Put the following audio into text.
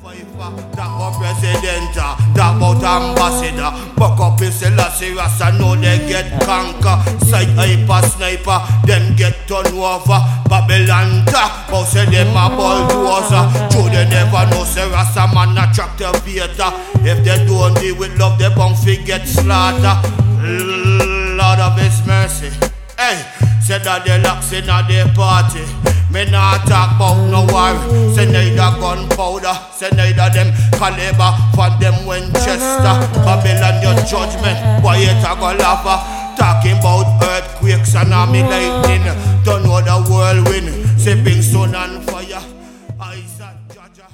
Talk about president, talk about ambassador. Buck up in Selassie, Rasta know they get conquer. Sight hyper sniper, them get turned over. Babylon talk, but say them a bulldozer. True they never know, say Rasta man a tractor theater. If they don't deal with love, they bound fi get slaughter. Lord of His mercy. Hey, say that they locks in a their party. Me not talk about no war. Say neither gunpowder, say neither them caliber, for them Winchester. Babylon your judgment, why it a go lava? Talking about earthquakes and army lightning. Don't know the whirlwind, sipping sun and